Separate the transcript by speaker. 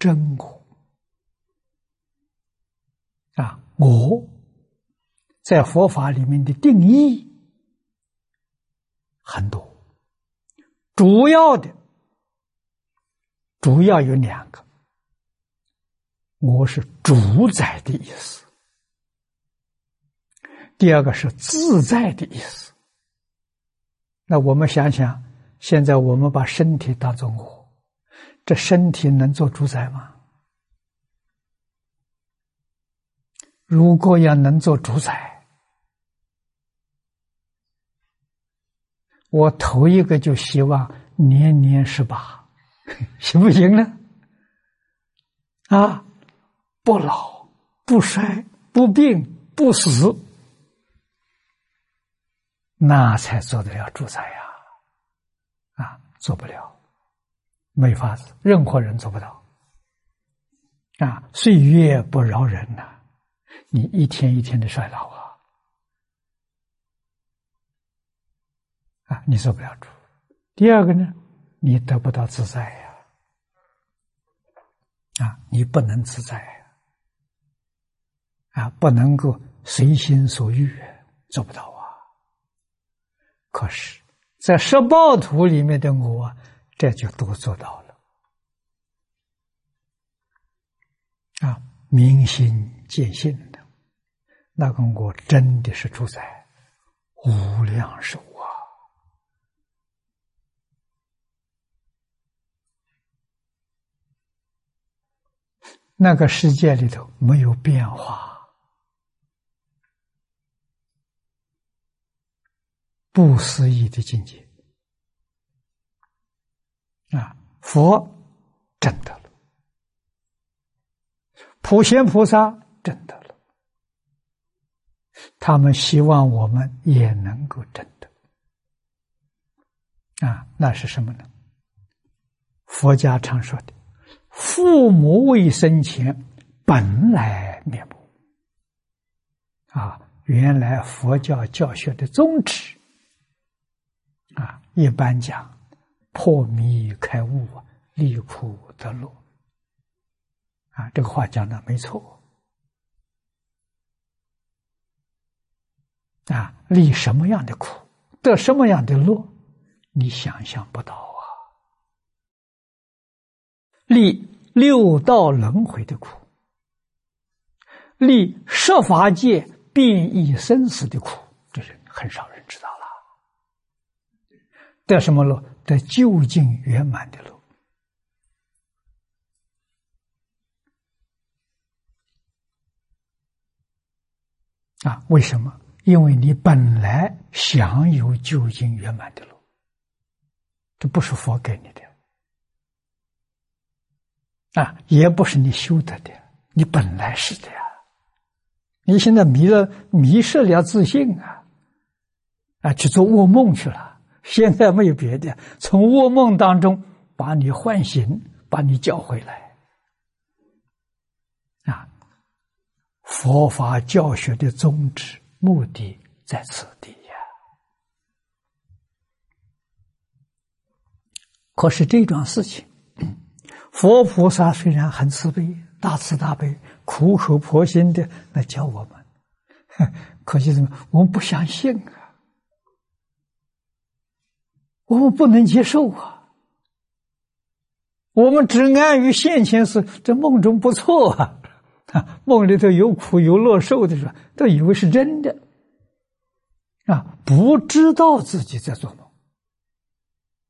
Speaker 1: 真我。我在佛法里面的定义很多，主要有两个。我是主宰的意思，第二个是自在的意思。那我们想想，现在我们把身体当作我，这身体能做主宰吗？如果要能做主宰，我头一个就希望年年18，行不行呢？不老不衰不病不死，那才做得了主宰呀！做不了，没法子，任何人做不到。岁月不饶人呐，你一天一天的衰老你做不了主。第二个呢，你得不到自在你不能自在不能够随心所欲，做不到可是在十报图里面的我，这就都做到了明心见性的那个我，真的是主宰无量寿那个世界里头没有变化，不思议的境界佛证得了，普贤菩萨证得了，他们希望我们也能够证得那是什么呢？佛家常说的父母未生前本来面目原来佛教教学的宗旨一般讲破迷开悟，离苦得乐这个话讲的没错离什么样的苦，得什么样的乐，你想象不到历六道轮回的苦，历十法界变异生死的苦，这是很少人知道了。得什么乐？得究竟圆满的乐为什么？因为你本来享有究竟圆满的乐，这不是佛给你的也不是你修得的，你本来是的你现在迷失了自信去做噩梦去了。现在没有别的，从噩梦当中把你唤醒，把你叫回来佛法教学的宗旨目的在此地可是这桩事情，佛菩萨虽然很慈悲，大慈大悲，苦口婆心的来教我们，可惜什么？我们不相信我们不能接受我们只安于现前事，这梦中不错梦里头有苦有乐受的时候，都以为是真的不知道自己在做梦